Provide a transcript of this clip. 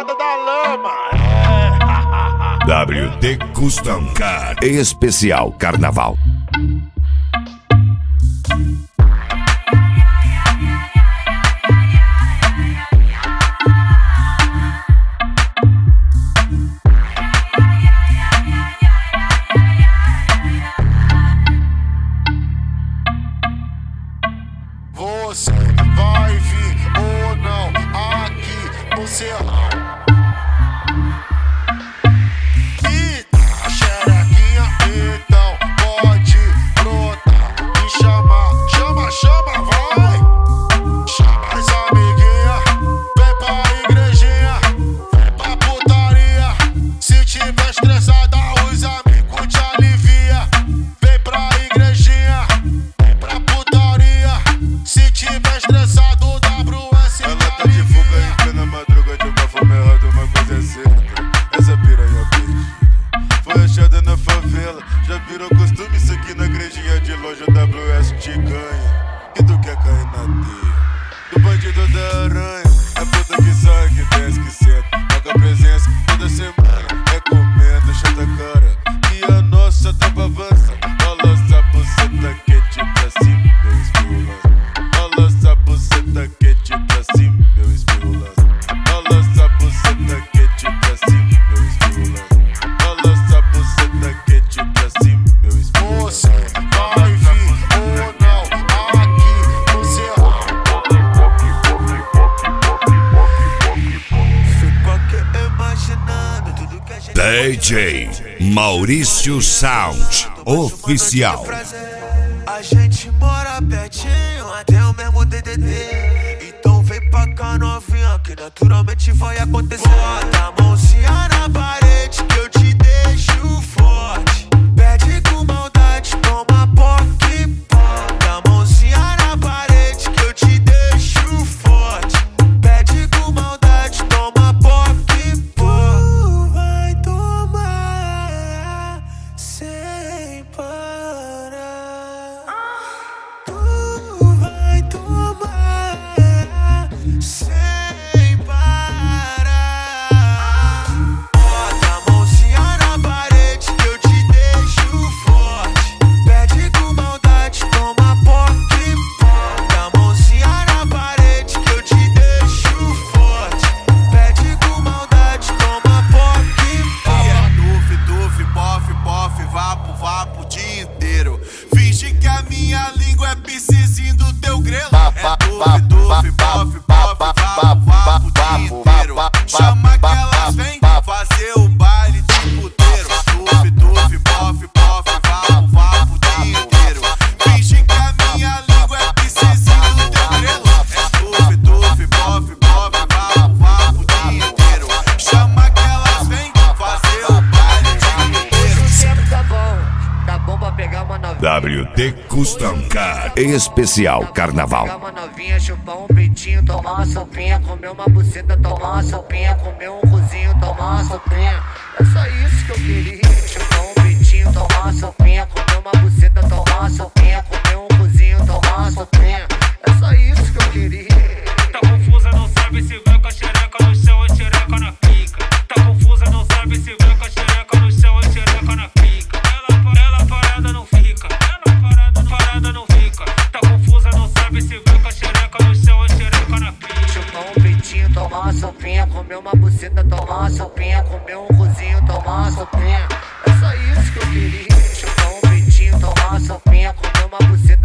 Estrada da Lama. WD Custom Car Especial Carnaval. Você vai vir ou não aqui no Serrão? E a xerequinha então pode brotar e chamar. Chama, vai! Chama as amiguinhas, vem pra igrejinha, vem pra putaria. Se tiver estressada, os amigos te alivia. Vem pra igrejinha, vem pra putaria. Se tiver estressado, o WS ela tá de fuga em plena madruga, de uma forma errada, uma coisa é certa. Essa piranha perdida foi achada na favela. Já virou costume isso aqui na igrejinha de longe. O WS te ganha e tu quer cair na teia do bandido da aranha. É puta que sai, que desce, que senta, marca presença toda semana. Recomendo, chata cara, que a nossa tropa avança. Balança a buceta quente pra cima, meu espirulando. Balança a buceta quente pra cima, meu espirulando. Balança a buceta quente pra cima, meu espirulando. Balança a buceta quente pra cima, meu espirulando. você vai vir ou não aqui no Serrão? Fico aqui imaginando tudo que a gente DJ Maurício Sound Oficial. A gente mora pertinho, até o mesmo DDD. Então vem pra cá novinha, que naturalmente vai acontecer. Bota a mãozinha na parede que eu te deixo forte. Pede com maldade, toma poque. Bota a mãozinha na parede que eu te deixo forte. Pede com maldade, toma poque. Tu vai tomar sem parar. Tu vai tomar sem parar. Bota a mãozinha na parede que eu te deixo forte. Pede com maldade, toma poque. Bota a mãozinha na parede que eu te deixo forte. Pede com maldade, toma poque. Tuf, pof, vapo o dia inteiro. Finge que a minha língua é piscizinho do teu grelo. É tuf, pof, vapo o dia inteiro. Chama que elas vêm fazer o baile de puteiro. Tuf, pof, vapo o dia inteiro. Finge que a minha língua é piscizinho do teu grelo. É tuf, pof, vapo o dia inteiro. Chama que elas vêm fazer o baile de puteiro. Sempre tá bom pra pegar uma novinha. WD Custom Car Especial Carnaval. Pegar uma novinha, chupar um peitinho, tomar uma sopinha, comer uma buceta, tomar uma sopinha, comer um cozinho, tomar uma sopinha. É só isso que eu queria. Chupar um peitinho, tomar uma sopinha, comer uma buceta, tomar uma sopinha, comer um cozinho, tomar uma sopinha. É só isso que eu queria. Tá confusa, não sabe se vai com a xereca no chão ou xereca na pica. Tá confusa, não sabe se vai com a xereca no chão ou xereca na pica. Ela parada não fica, ela parada não fica. Tá confusa, não sabe se vai com a xereca no chão ou xereca na pica. Chupar um peitinho, tomar uma sopinha, comer uma buceta, tomar uma sopinha, comer um cozinho, tomar uma sopinha. É só isso que eu queria. Chupar um peitinho, tomar uma sopinha, comer uma buceta,